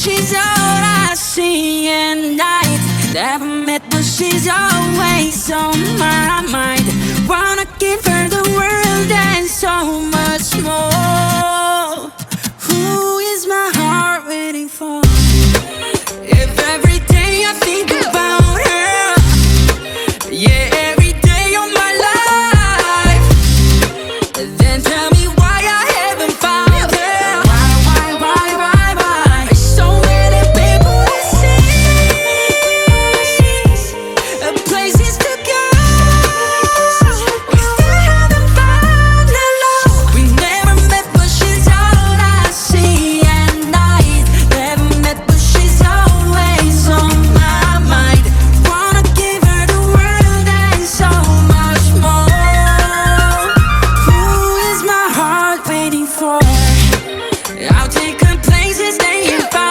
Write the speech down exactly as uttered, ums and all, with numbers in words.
she's all I see at night. Never met, but she's always on my mind. Wanna give her the world and so much more. Who is my heart waiting for? If every day I think about her, yeah, every day of my life, then tell me why I haven't found her. Why, why, why, why, why? There's so many people that see places to go. We still haven't found her love. We never met, but she's all I see at night. Never met, but she's always on my mind. Wanna give her the world and so much more. Who is my heart waiting for? I'll take her places they ain't found.